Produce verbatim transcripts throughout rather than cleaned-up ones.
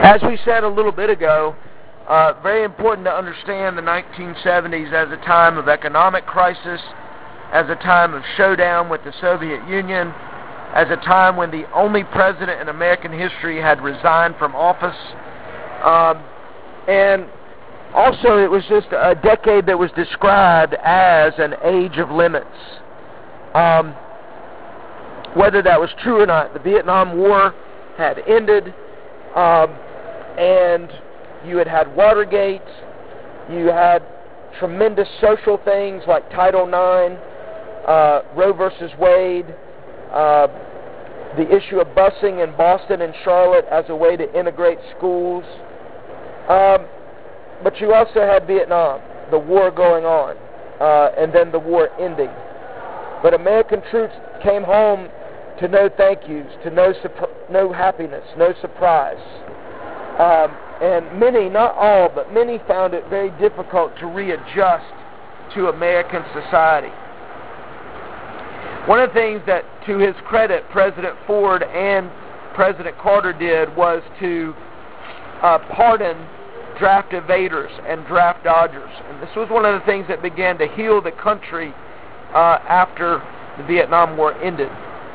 As we said a little bit ago, uh, very important to understand the nineteen seventies as a time of economic crisis, as a time of showdown with the Soviet Union, as a time when the only president in American history had resigned from office. Um, and also it was just a decade that was described as an age of limits. Um, whether that was true or not, the Vietnam War had ended, um, and you had had Watergate, you had tremendous social things like Title nine, uh, Roe versus Wade, uh, the issue of busing in Boston and Charlotte as a way to integrate schools. Um, but you also had Vietnam, the war going on, uh, and then the war ending. But American troops came home to no thank yous, to no no happiness, no surprise. Um, and many, not all, but many found it very difficult to readjust to American society. One of the things that, to his credit, President Ford and President Carter did was to uh, pardon draft evaders and draft dodgers. And this was one of the things that began to heal the country uh, after the Vietnam War ended.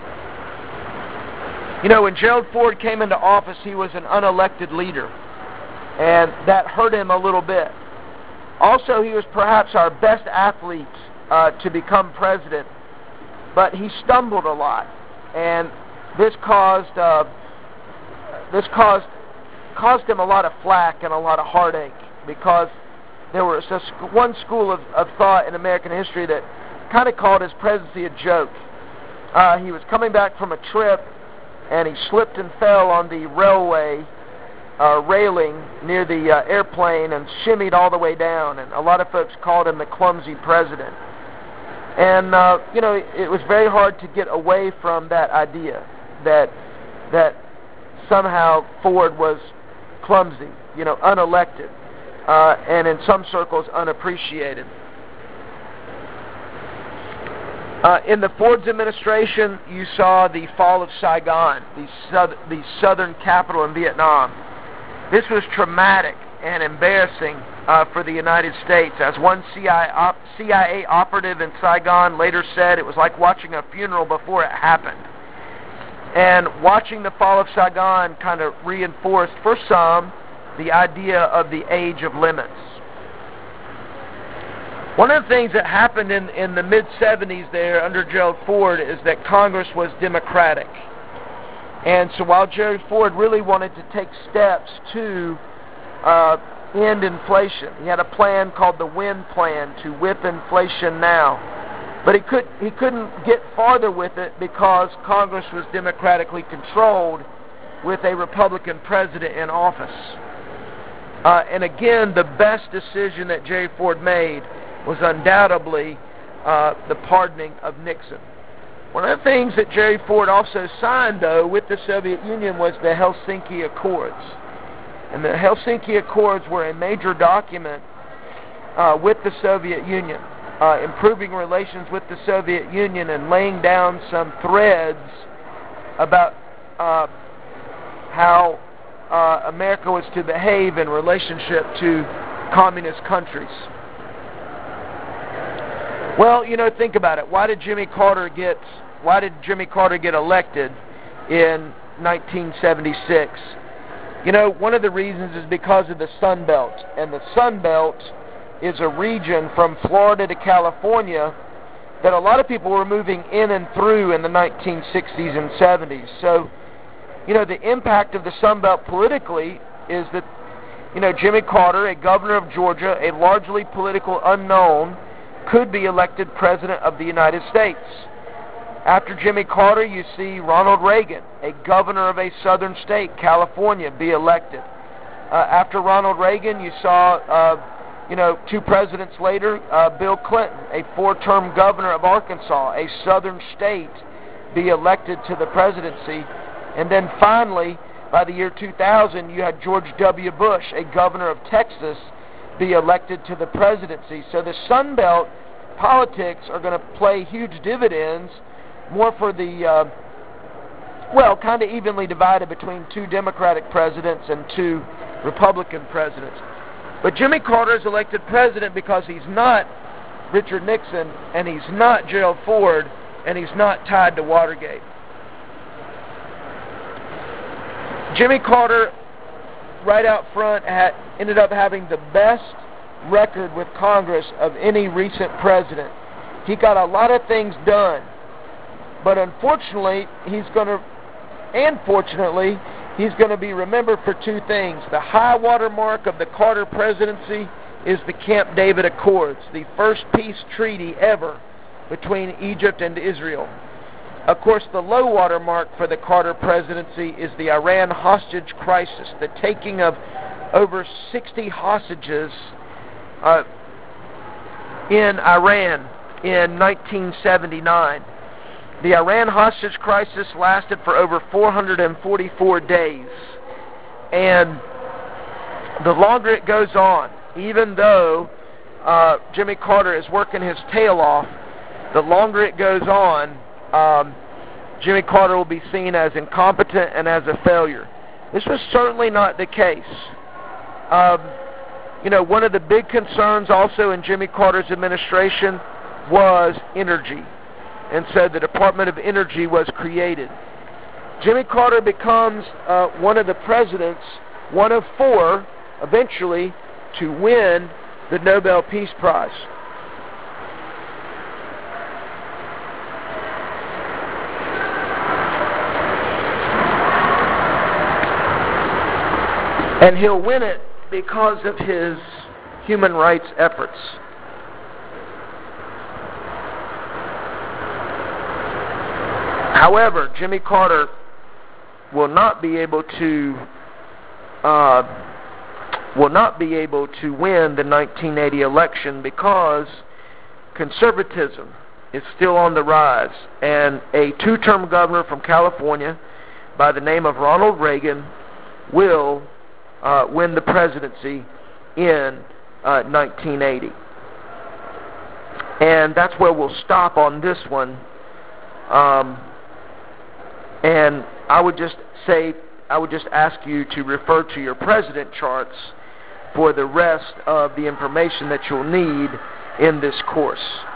You know, when Gerald Ford came into office, he was an unelected leader, and that hurt him a little bit. Also, he was perhaps our best athlete uh, to become president, but he stumbled a lot, and this caused uh, this caused caused him a lot of flack and a lot of heartache, because there was a, one school of, of thought in American history that kind of called his presidency a joke. Uh, he was coming back from a trip, and he slipped and fell on the railway uh, railing near the uh, airplane and shimmied all the way down, and a lot of folks called him the clumsy president. And, uh, you know, it, it was very hard to get away from that idea that that somehow Ford was clumsy, you know, unelected, uh, and in some circles unappreciated. Uh, in the Ford's administration, you saw the fall of Saigon, the, south, the southern capital in Vietnam. This was traumatic and embarrassing uh, for the United States. As one C I A, op, C I A operative in Saigon later said, it was like watching a funeral before it happened. And watching the fall of Saigon kind of reinforced, for some, the idea of the age of limits. One of the things that happened in, in the mid seventies there under Gerald Ford is that Congress was Democratic. And so while Gerald Ford really wanted to take steps to uh, end inflation, he had a plan called the WIN plan, to whip inflation now. But he, could, he couldn't get farther with it because Congress was democratically controlled with a Republican president in office. Uh, and again, the best decision that Jerry Ford made was undoubtedly uh, the pardoning of Nixon. One of the things that Jerry Ford also signed, though, with the Soviet Union was the Helsinki Accords. And the Helsinki Accords were a major document uh, with the Soviet Union, uh, improving relations with the Soviet Union and laying down some threads about uh, how uh, America was to behave in relationship to communist countries. Well, you know, think about it. Why did Jimmy Carter get why did Jimmy Carter get elected in nineteen seventy-six? You know, one of the reasons is because of the Sun Belt. And the Sun Belt is a region from Florida to California that a lot of people were moving in and through in the nineteen sixties and seventies. So, you know, the impact of the Sun Belt politically is that, you know, Jimmy Carter, a governor of Georgia, a largely political unknown, could be elected President of the United States. After Jimmy Carter, you see Ronald Reagan, a governor of a southern state, California, be elected. Uh, after Ronald Reagan, you saw, uh, you know, two presidents later, uh, Bill Clinton, a four-term governor of Arkansas, a southern state, be elected to the presidency. And then finally, by the year two thousand, you had George W. Bush, a governor of Texas, be elected to the presidency. So the Sun Belt politics are going to play huge dividends, more for the uh, well, kind of evenly divided between two Democratic presidents and two Republican presidents. But Jimmy Carter is elected president because he's not Richard Nixon, and he's not Gerald Ford, and he's not tied to Watergate. Jimmy Carter, right out front, had, ended up having the best record with Congress of any recent president. He got a lot of things done, but unfortunately, he's going to, and fortunately, he's going to be remembered for two things. The high water mark of the Carter presidency is the Camp David Accords, the first peace treaty ever between Egypt and Israel. Of course, the low water mark for the Carter presidency is the Iran hostage crisis, the taking of over sixty hostages uh, in Iran in nineteen seventy-nine. The Iran hostage crisis lasted for over four hundred forty-four days. And the longer it goes on, even though uh, Jimmy Carter is working his tail off, the longer it goes on, um, Jimmy Carter will be seen as incompetent and as a failure. This was certainly not the case. Um, you know, one of the big concerns also in Jimmy Carter's administration was energy. And so the Department of Energy was created. Jimmy Carter becomes uh, one of the presidents, one of four, eventually, to win the Nobel Peace Prize. And he'll win it because of his human rights efforts. However, Jimmy Carter will not be able to uh, will not be able to win the nineteen eighty election because conservatism is still on the rise, and a two-term governor from California by the name of Ronald Reagan will uh, win the presidency in uh, nineteen eighty. And that's where we'll stop on this one. Um, and I would just say, I would just ask you to refer to your president charts for the rest of the information that you'll need in this course.